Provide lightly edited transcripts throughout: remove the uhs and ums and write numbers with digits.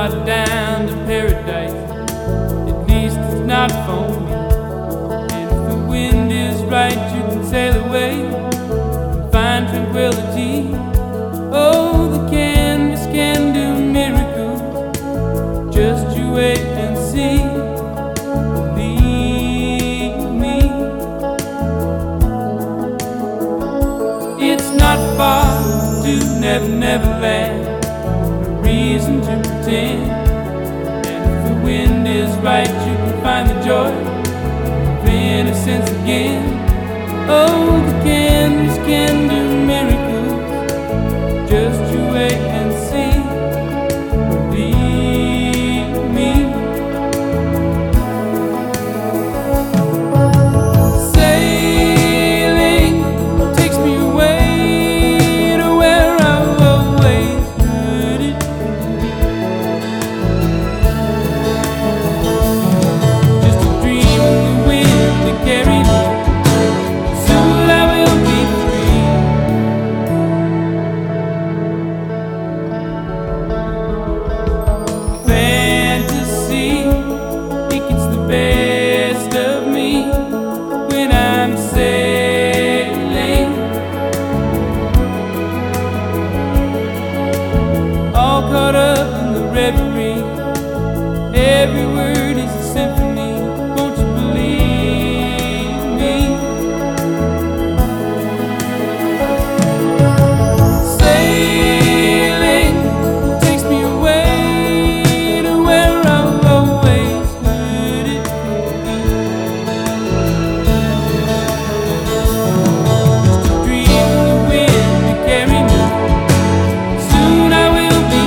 fly down to paradise. At least it's not for me. And if the wind is right, you can sail away and find tranquility. Oh, the canvas can do miracles. Just you wait and see. Believe me. It's not far to Never Never Land. No reason to pretend. And if the wind is right, you can find the joy of innocence again. Oh, the canvas can do miracles. Just you wait and see. Believe me. Sailing takes me away to where I've always heard it. Just a dream in the wind that carried me. Soon I will be free. Fantasy, it gets the best of me when I'm sailing. All caught up in the reverie. Every word is a symphony. Won't you believe me? Sailing takes me away to where I've always heard it. Just a dream in the wind to carry me. Soon I will be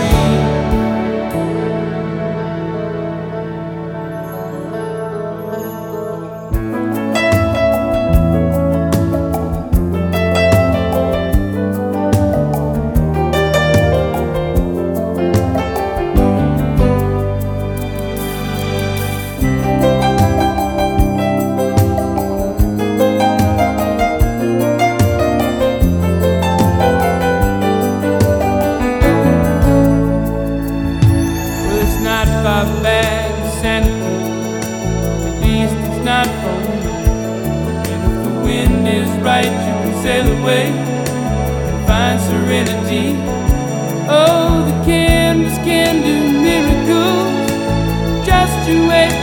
Well, it's not far back to Santa Cruz. At least it's not for me. And if the wind is right, you can sail away and find serenity. Oh, the canvas can do miracles. Just you wait